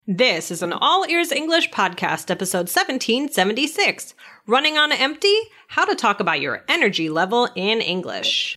This is an All Ears English podcast, episode 1776. Running on empty? How to talk about your energy level in English.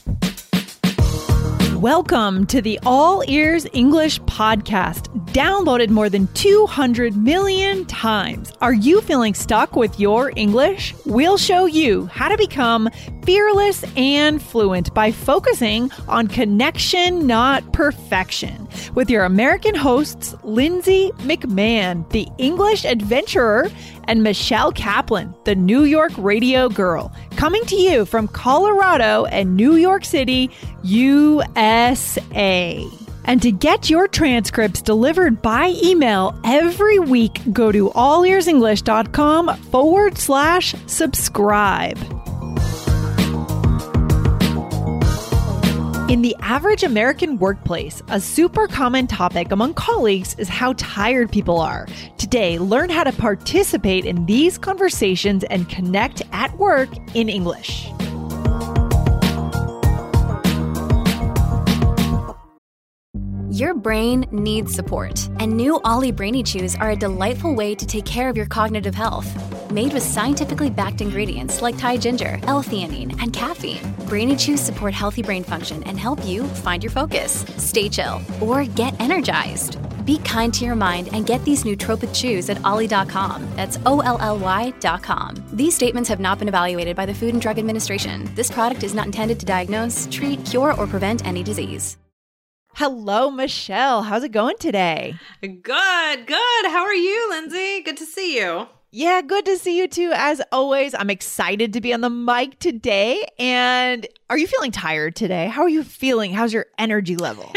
Welcome to the All Ears English podcast, downloaded more than 200 million times. Are you feeling stuck with your English? We'll show you how to become fearless and fluent by focusing on connection, not perfection. With your American hosts, Lindsay McMahon, the English adventurer, and Michelle Kaplan, the New York radio girl, coming to you from Colorado and New York City, USA. And to get your transcripts delivered by email every week, go to allearsenglish.com/subscribe. In the average American workplace, a super common topic among colleagues is how tired people are. Today, learn how to participate in these conversations and connect at work in English. Your brain needs support, and new Ollie Brainy Chews are a delightful way to take care of your cognitive health. Made with scientifically backed ingredients like Thai ginger, L-theanine, and caffeine, Brainy Chews support healthy brain function and help you find your focus, stay chill, or get energized. Be kind to your mind and get these nootropic chews at ollie.com. That's OLLY.com. These statements have not been evaluated by the Food and Drug Administration. This product is not intended to diagnose, treat, cure, or prevent any disease. Hello, Michelle. How's it going today? Good. How are you, Lindsay? Good to see you. Yeah, good to see you too. As always, I'm excited to be on the mic today. And are you feeling tired today? How are you feeling? How's your energy level?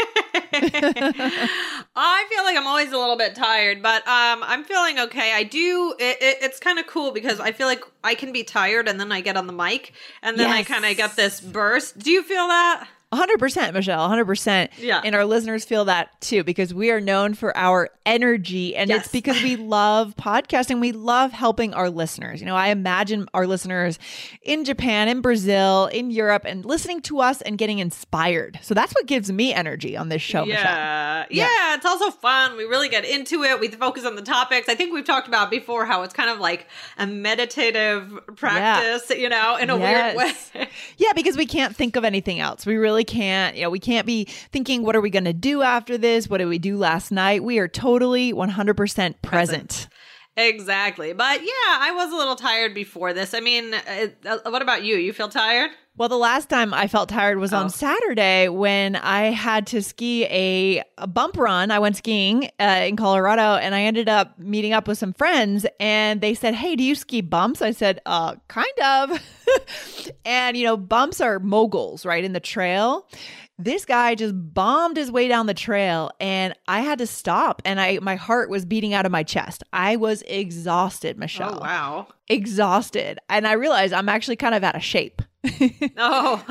I feel like I'm always a little bit tired, but I'm feeling okay. It's kind of cool because I feel like I can be tired and then I get on the mic and then I kind of get this burst. Do you feel that? 100%, Michelle, 100%. Yeah. And our listeners feel that too, because we are known for our energy. And it's because we love podcasting. We love helping our listeners. You know, I imagine our listeners in Japan, in Brazil, in Europe, and listening to us and getting inspired. So that's what gives me energy on this show, Michelle. Yeah, it's also fun. We really get into it. We focus on the topics. I think we've talked about before how it's kind of like a meditative practice, you know, in a weird way. Yeah, because we can't think of anything else. We really can't, we can't be thinking, what are we going to do after this? What did we do last night? We are totally 100% present. Exactly. But yeah, I was a little tired before this. I mean, what about you? You feel tired? Well, the last time I felt tired was on Saturday when I had to ski a bump run. I went skiing in Colorado and I ended up meeting up with some friends and they said, "Hey, do you ski bumps?" I said, kind of. And, bumps are moguls, right, in the trail. This guy just bombed his way down the trail and I had to stop and my heart was beating out of my chest. I was exhausted, Michelle. Oh, wow. Exhausted. And I realized I'm actually kind of out of shape. Well,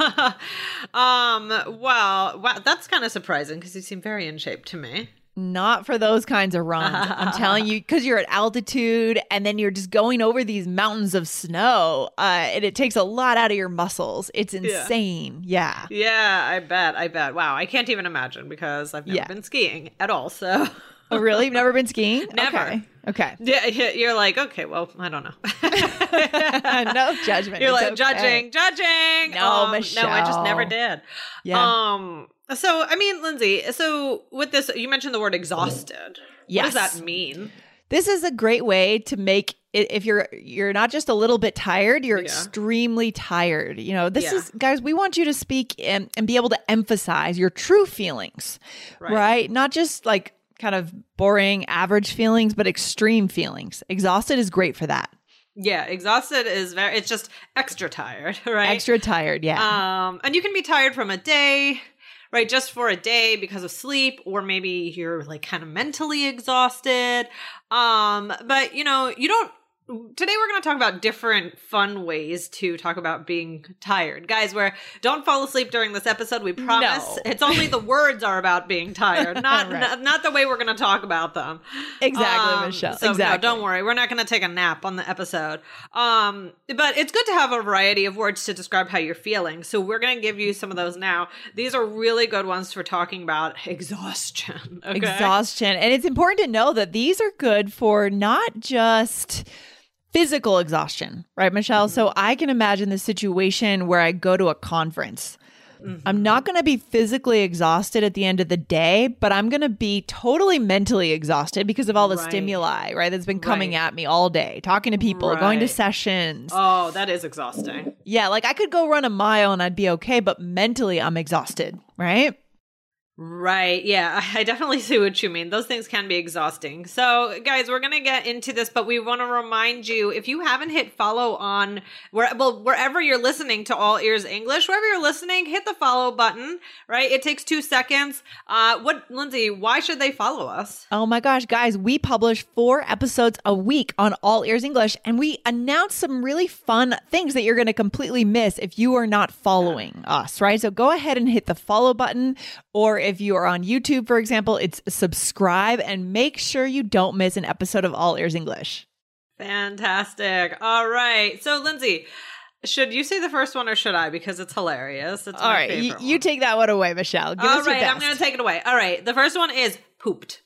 that's kind of surprising because you seem very in shape to me. Not for those kinds of runs. I'm telling you, because you're at altitude and then you're just going over these mountains of snow and it takes a lot out of your muscles. It's insane. Yeah. Yeah, I bet. Wow. I can't even imagine because I've never been skiing at all. So. Oh, really? You've never been skiing? Never. Okay. Yeah, you're like, okay, well, I don't know. No judgment. You're like, judging. No, Michelle. No, I just never did. Yeah. So, I mean, Lindsay, so with this, you mentioned the word exhausted. Yes. What does that mean? This is a great way to make it, if you're not just a little bit tired, you're extremely tired. This is, guys, we want you to speak and be able to emphasize your true feelings, right? Not just like kind of boring, average feelings, but extreme feelings. Exhausted is great for that. Yeah, exhausted is it's just extra tired, right? Extra tired, yeah. And you can be tired from a day, right? Just for a day because of sleep, or maybe you're like kind of mentally exhausted. But you don't today we're going to talk about different fun ways to talk about being tired. Guys, don't fall asleep during this episode. We promise. No. It's only the words are about being tired, not Right. not the way we're going to talk about them. Exactly, Michelle. So exactly. no, don't worry. We're not going to take a nap on the episode. But it's good to have a variety of words to describe how you're feeling. So we're going to give you some of those now. These are really good ones for talking about exhaustion. Okay? Exhaustion. And it's important to know that these are good for not just physical exhaustion, right, Michelle? So I can imagine the situation where I go to a conference. I'm not going to be physically exhausted at the end of the day, but I'm going to be totally mentally exhausted because of all the stimuli, right, that's been coming at me all day, talking to people, going to sessions. Oh, that is exhausting. Yeah, like I could go run a mile and I'd be okay, but mentally I'm exhausted, right? Right. Yeah, I definitely see what you mean. Those things can be exhausting. So, guys, we're going to get into this, but we want to remind you, if you haven't hit follow on wherever you're listening to All Ears English, wherever you're listening, hit the follow button, right? It takes 2 seconds. Lindsay, why should they follow us? Oh my gosh, guys, we publish 4 episodes a week on All Ears English, and we announce some really fun things that you're going to completely miss if you are not following us, right? So go ahead and hit the follow button, or if you are on YouTube, for example, it's subscribe, and make sure you don't miss an episode of All Ears English. Fantastic. All right. So, Lindsay, should you say the first one or should I? Because it's hilarious. It's All right, you take that one away, Michelle. Give us your best. I'm going to take it away. All right. The first one is pooped.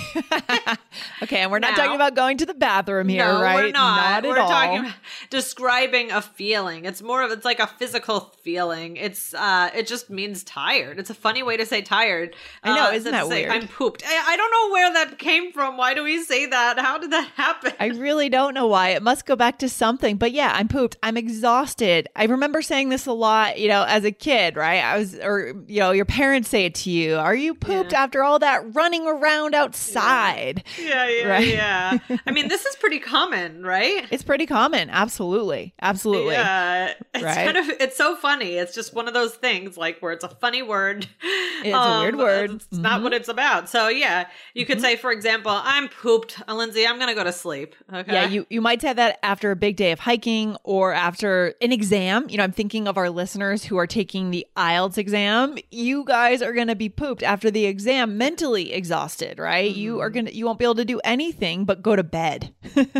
Okay, and we're not talking about going to the bathroom here, no, right? We're not. We're talking about describing a feeling. It's like a physical feeling. It just means tired. It's a funny way to say tired. I know, isn't that weird? I'm pooped. I don't know where that came from. Why do we say that? How did that happen? I really don't know why. It must go back to something. But yeah, I'm pooped. I'm exhausted. I remember saying this a lot, as a kid, right? Your parents say it to you. Are you pooped after all that running around outside? Yeah. I mean, this is pretty common, right? It's pretty common. Absolutely. Yeah. It's so funny. It's just one of those things where it's a funny word. It's a weird word. It's not what it's about. So yeah, you could say, for example, I'm pooped. Lindsay, I'm going to go to sleep. Okay. Yeah. You might say that after a big day of hiking or after an exam. I'm thinking of our listeners who are taking the IELTS exam. You guys are going to be pooped after the exam, mentally exhausted, right? You won't be able to do anything but go to bed.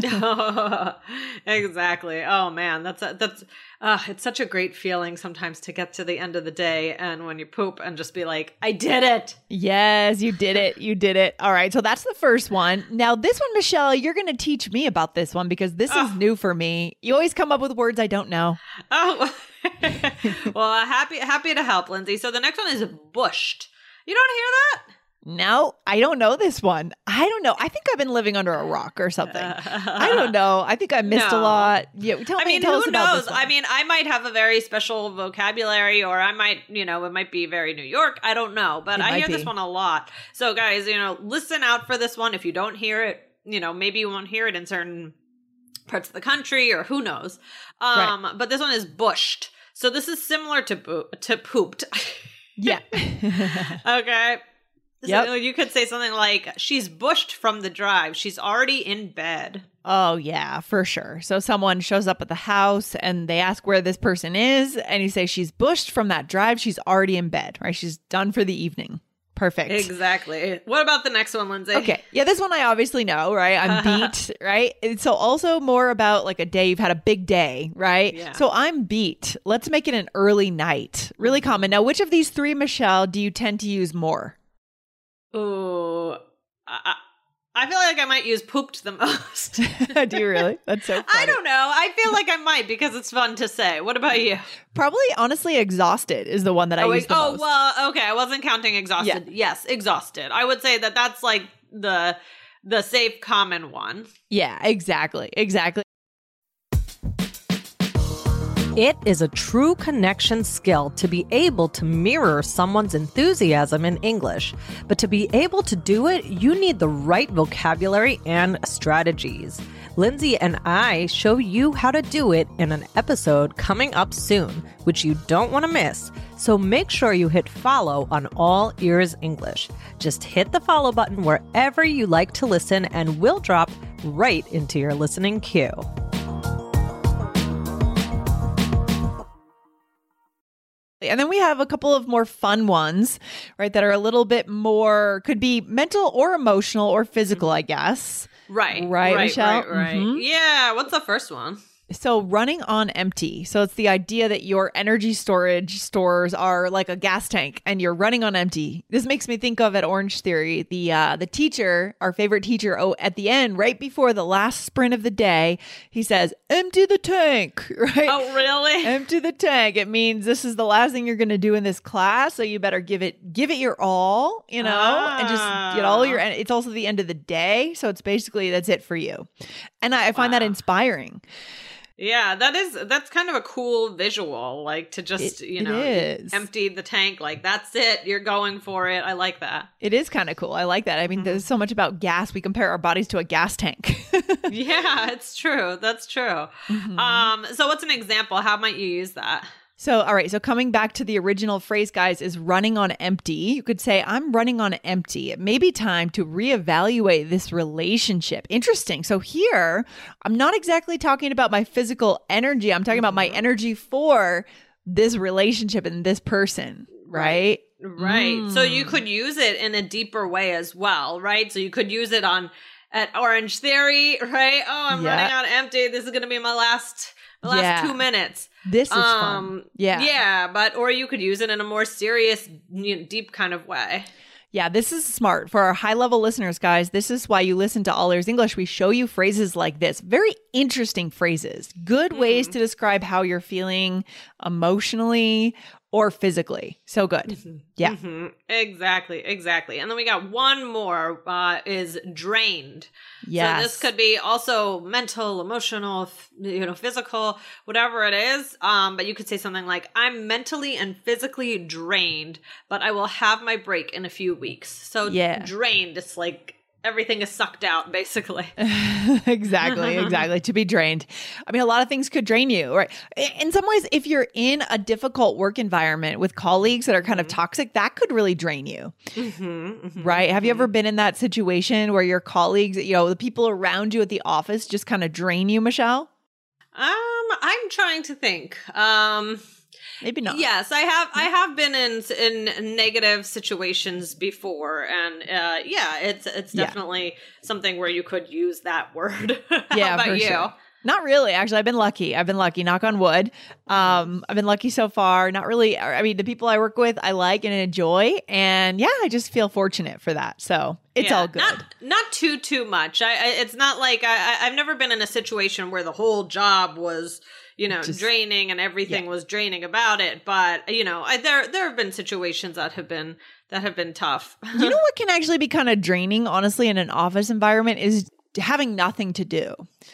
Exactly. Oh man, it's such a great feeling sometimes to get to the end of the day and when you poop and just be like, I did it. Yes, you did it. You did it. All right. So that's the first one. Now this one, Michelle, you're going to teach me about this one because this is new for me. You always come up with words I don't know. Oh, well, happy to help, Lindsay. So the next one is bushed. You don't hear that? No, I don't know this one. I don't know. I think I've been living under a rock or something. I don't know. I think I missed a lot. Yeah, tell us about this one. I mean, I might have a very special vocabulary, or I might, it might be very New York. I don't know, but I hear this one a lot. So guys, listen out for this one. If you don't hear it, maybe you won't hear it in certain parts of the country, or who knows. But this one is bushed. So this is similar to pooped. Yeah. Okay. Yep. So you could say something like, she's bushed from the drive. She's already in bed. Oh, yeah, for sure. So someone shows up at the house and they ask where this person is. And you say, she's bushed from that drive. She's already in bed, right? She's done for the evening. Perfect. Exactly. What about the next one, Lindsay? Okay. Yeah, this one I obviously know, right? I'm beat, right? So also more about like a day, you've had a big day, right? Yeah. So I'm beat. Let's make it an early night. Really common. Now, which of these 3, Michelle, do you tend to use more? Oh, I feel like I might use pooped the most. Do you really? That's so funny. I don't know. I feel like I might because it's fun to say. What about you? Probably, honestly, exhausted is the one that I use the most. Oh, well, okay. I wasn't counting exhausted. Yeah. Yes, exhausted. I would say that's like the safe common one. Yeah, exactly. It is a true connection skill to be able to mirror someone's enthusiasm in English. But to be able to do it, you need the right vocabulary and strategies. Lindsay and I show you how to do it in an episode coming up soon, which you don't want to miss. So make sure you hit follow on All Ears English. Just hit the follow button wherever you like to listen, and we'll drop right into your listening queue. And then we have a couple of more fun ones, right, that are a little bit more, could be mental or emotional or physical, I guess. Right, Michelle? Right. Mm-hmm. Yeah. What's the first one? So running on empty. So it's the idea that your energy storage stores are like a gas tank and you're running on empty. This makes me think of at Orange Theory, the teacher, our favorite teacher, at the end, right before the last sprint of the day, he says, empty the tank, right? Oh, really? Empty the tank. It means this is the last thing you're going to do in this class. So you better give it your all, and just get all your, it's also the end of the day. So it's basically, that's it for you. And I find that inspiring. Yeah, that's kind of a cool visual, like to just, empty the tank. Like, that's it. You're going for it. I like that. It is kind of cool. I like that. I mean, there's so much about gas. We compare our bodies to a gas tank. Yeah, it's true. That's true. Mm-hmm. So what's an example? How might you use that? So, all right. So coming back to the original phrase, guys, is running on empty. You could say, I'm running on empty. It may be time to reevaluate this relationship. Interesting. So here, I'm not exactly talking about my physical energy. I'm talking about my energy for this relationship and this person, right? Right. So you could use it in a deeper way as well, right? So you could use it at Orange Theory, right? Oh, I'm running on empty. This is going to be my last 2 minutes. This is fun. Yeah. Yeah, or you could use it in a more serious, deep kind of way. Yeah, this is smart. For our high-level listeners, guys, this is why you listen to All Ears English. We show you phrases like this. Very interesting phrases. Good ways to describe how you're feeling emotionally or physically. So good. Mm-hmm. Yeah. Mm-hmm. Exactly. And then we got one more is drained. Yes. So this could be also mental, emotional, physical, whatever it is. But you could say something like, I'm mentally and physically drained, but I will have my break in a few weeks. So drained, it's like everything is sucked out, basically. Exactly. To be drained. I mean, a lot of things could drain you, right? In some ways, if you're in a difficult work environment with colleagues that are kind of toxic, that could really drain you, right? Have you ever been in that situation where your colleagues, the people around you at the office just kind of drain you, Michelle? I'm trying to think. Maybe not. Yes, I have been in negative situations before, and it's definitely something where you could use that word. Yeah, how about you? Sure. Not really. Actually, I've been lucky. Knock on wood. I've been lucky so far. Not really. I mean, the people I work with, I like and enjoy, and I just feel fortunate for that. So it's all good. Not too much. It's not like I've never been in a situation where the whole job was, just draining and everything was draining about it. But, there have been situations that have been tough. You know what can actually be kind of draining, honestly, in an office environment is having nothing to do.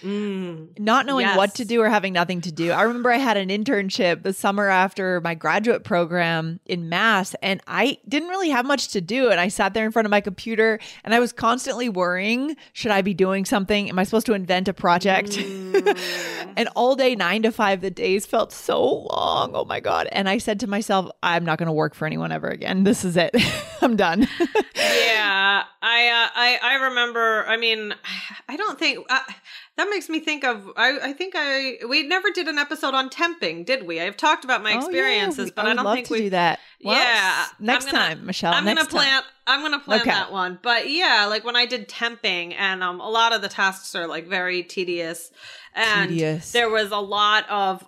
Not knowing what to do or having nothing to do. I remember I had an internship the summer after my graduate program in Mass, and I didn't really have much to do. And I sat there in front of my computer and I was constantly worrying, should I be doing something? Am I supposed to invent a project? And all day, 9 to 5, the days felt so long. Oh my God. And I said to myself, I'm not going to work for anyone ever again. This is it. I'm done. Yeah. I remember, I mean, I don't think that makes me think of, we never did an episode on temping, did we? I've talked about my experiences, but I don't think we do that. Well, next time, Michelle. I'm going to plan that one. But like when I did temping, and a lot of the tasks are like very tedious, and there was a lot of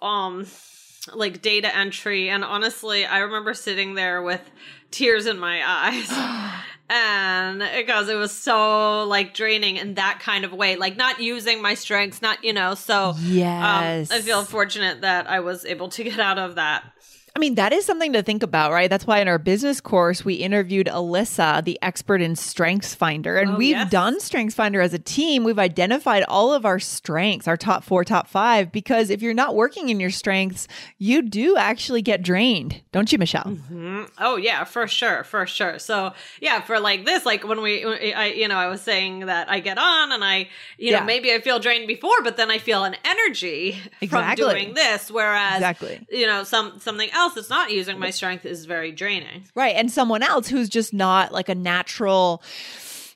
like data entry, and honestly, I remember sitting there with tears in my eyes. And because it was so like draining in that kind of way, like not using my strengths, so yes. I feel fortunate that I was able to get out of that. I mean, that is something to think about, right? That's why in our business course, we interviewed Alyssa, the expert in StrengthsFinder. And we've done StrengthsFinder as a team. We've identified all of our strengths, our top 4, top 5, because if you're not working in your strengths, you do actually get drained. Don't you, Michelle? Mm-hmm. Oh, yeah, for sure. So, for like this, like when I was saying that I get on and I, maybe I feel drained before, but then I feel an energy from doing this. Whereas, something else that's not using my strength is very draining. Right. And someone else who's just not like a natural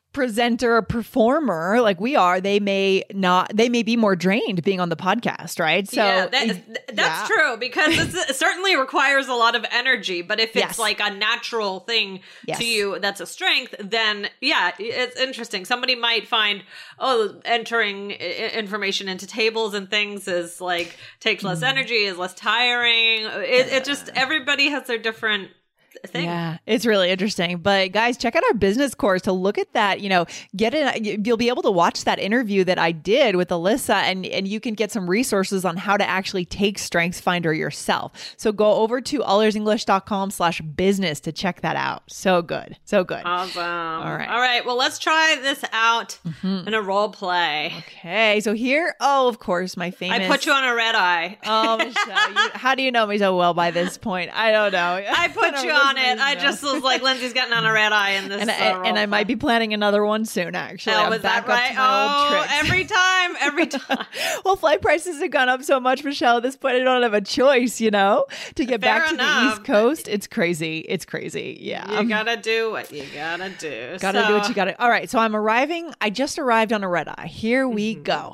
presenter or performer like we are, they may be more drained being on the podcast, right? So that's true, because it certainly requires a lot of energy, but if it's like a natural thing to you that's a strength, then it's interesting. Somebody might find entering information into tables and things is like takes less energy, is less tiring. It just, everybody has their different thing. Yeah, it's really interesting. But guys, check out our business course to look at that. You'll be able to watch that interview that I did with Alyssa, and you can get some resources on how to actually take StrengthsFinder yourself. So go over to allearsenglish.com/business to check that out. So good. So good. Awesome. All right. Well, let's try this out in a role play. Okay. So here, of course, my famous... I put you on a red eye. Oh, Michelle, how do you know me so well by this point? I don't know. I put you on it. I just was like, Lindsay's getting on a red eye in this. And I might be planning another one soon, actually. Oh, is that right? Every time. Well, flight prices have gone up so much, Michelle. At this point, I don't have a choice, to get back to the East Coast. It's crazy. Yeah. You gotta do what you gotta do. Gotta do what you gotta. All right. So I just arrived on a red eye. Here we go.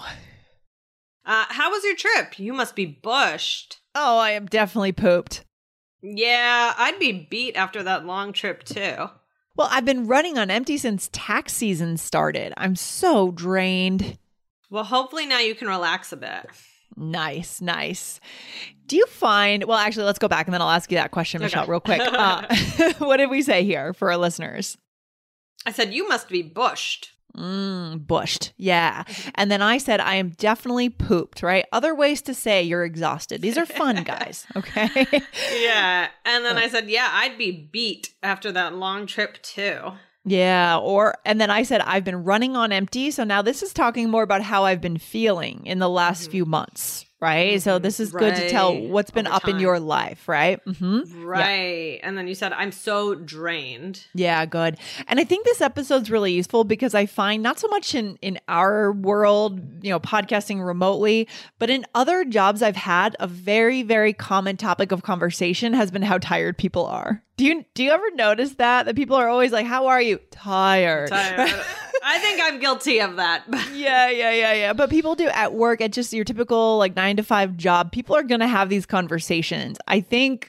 How was your trip? You must be bushed. Oh, I am definitely pooped. Yeah, I'd be beat after that long trip too. Well, I've been running on empty since tax season started. I'm so drained. Well, hopefully now you can relax a bit. Nice. Do you find, well, actually, let's go back and then I'll ask you that question, Michelle, real quick. What did we say here for our listeners? I said, you must be bushed. Bushed. Yeah. And then I said, I am definitely pooped, right? Other ways to say you're exhausted. These are fun, guys. Okay. Yeah. And then I said, I'd be beat after that long trip too. Yeah. And then I said, I've been running on empty. So now this is talking more about how I've been feeling in the last few months. Right. So this is good to tell what's been up in your life. Right. Right. Yeah. And then you said, I'm so drained. Yeah. Good. And I think this episode's really useful because I find not so much in our world, podcasting remotely, but in other jobs I've had, a very, very common topic of conversation has been how tired people are. Do you ever notice that people are always like, how are you? Tired. I think I'm guilty of that. Yeah. But people do at work, at just your typical 9-to-5 job, people are going to have these conversations. I think,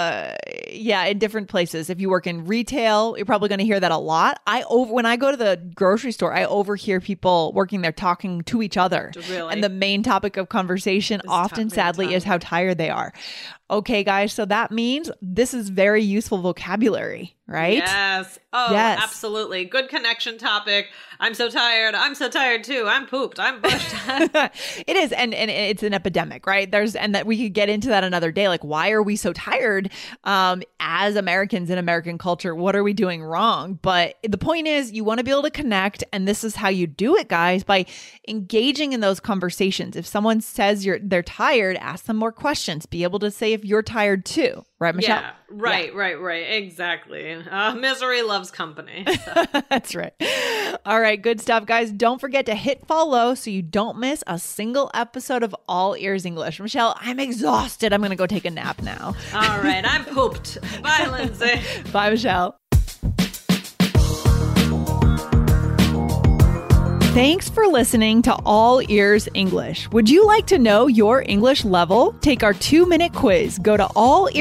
in different places. If you work in retail, you're probably going to hear that a lot. When I go to the grocery store, I overhear people working there talking to each other. Really? And the main topic of conversation often, sadly, is how tired they are. Okay, guys, so that means this is very useful vocabulary, right? Yes. Oh, yes. Absolutely. Good connection topic. I'm so tired. I'm so tired too. I'm pooped. I'm bushed. It is. And it's an epidemic, right? And that we could get into that another day. Like, why are we so tired as Americans in American culture? What are we doing wrong? But the point is, you want to be able to connect. And this is how you do it, guys, by engaging in those conversations. If someone says they're tired, ask them more questions. Be able to say if you're tired too. Right, Michelle? Yeah, right. Exactly. Misery loves company. So. That's right. All right, good stuff, guys. Don't forget to hit follow so you don't miss a single episode of All Ears English. Michelle, I'm exhausted. I'm going to go take a nap now. All right, I'm pooped. Bye, Lindsay. Bye, Michelle. Thanks for listening to All Ears English. Would you like to know your English level? Take our 2-minute quiz. Go to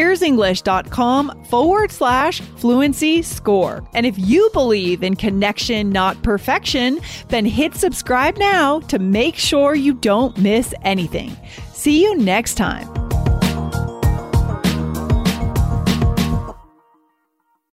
allearsenglish.com/fluency score. And if you believe in connection, not perfection, then hit subscribe now to make sure you don't miss anything. See you next time.